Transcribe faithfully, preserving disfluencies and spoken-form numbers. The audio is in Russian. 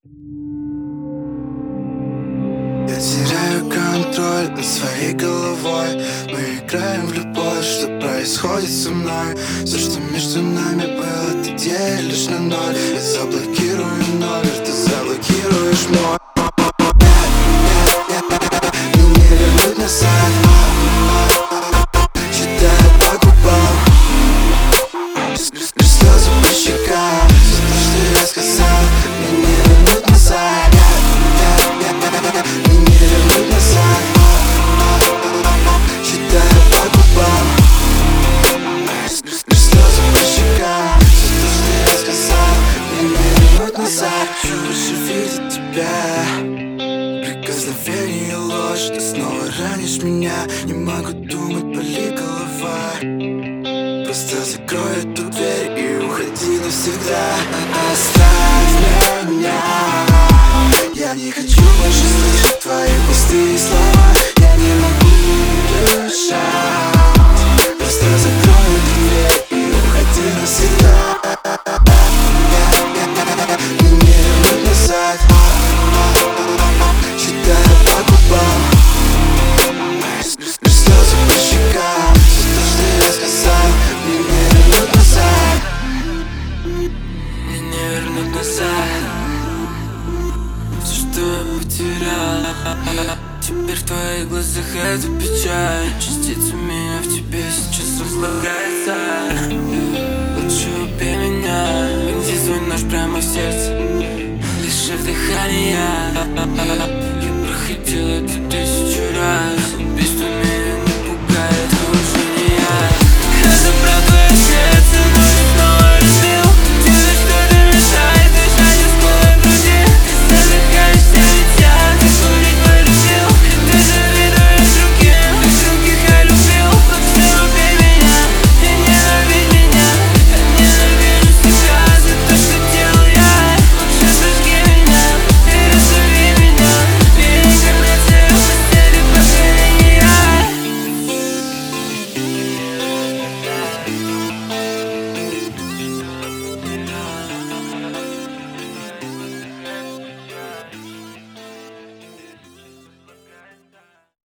Я теряю контроль над своей головой. Мы играем в любовь, что происходит со мной. Все, что между нами было, ты делишь на ноль. Я заблокирую номер, ты заблокируешь мой. Мне не вернуть назад. Читаю по губам, лишь слезы по щекам. Все то, что я сказал, мне не вернуть назад. Мне не вернуть назад. Читаю по губам, лишь слезы по щекам. Все то, что я сказал, мне не вернуть назад. Хочу больше видеть тебя. Прикосновение ложь, ты снова ранишь меня. Не могу думать, болит голова. Просто закрой эту дверь и уходи навсегда. Оставь меня. Я не хочу больше слышать твои пустые слова. Я не могу дышать. Просто закрой эту дверь и уходи навсегда. Мне не вернуть назад. Читаю по губам, лишь слезы по щекам. Все то, что я сказал, мне не вернуть назад. Мне не вернуть назад. Все, что я потерял, теперь в твоих глазах эта печаль. Частица меня в тебе сейчас разлагается. Лучше убей меня, вонзи свой нож прямо в сердце. Лишь дыхания. Я проходил это тысячу раз.